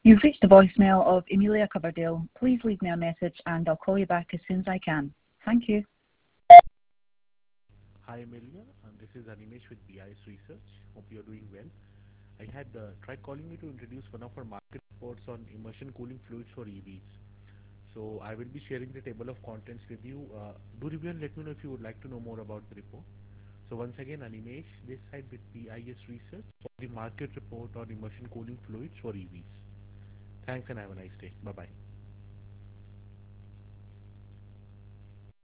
You've reached the voicemail of Emilia Coverdale. Please leave me a message and I'll call you back as soon as I can. Thank you. Hi Amelia, this is Animesh with BIS Research. Hope you're doing well. I had tried calling you to introduce one of our market reports on immersion cooling fluids for EVs. So I will be sharing the table of contents with you. Do review and let me know if you would like to know more about the report. So once again, Animesh, this side with BIS Research for the market report on immersion cooling fluids for EVs. Thanks and have a nice day. Bye bye.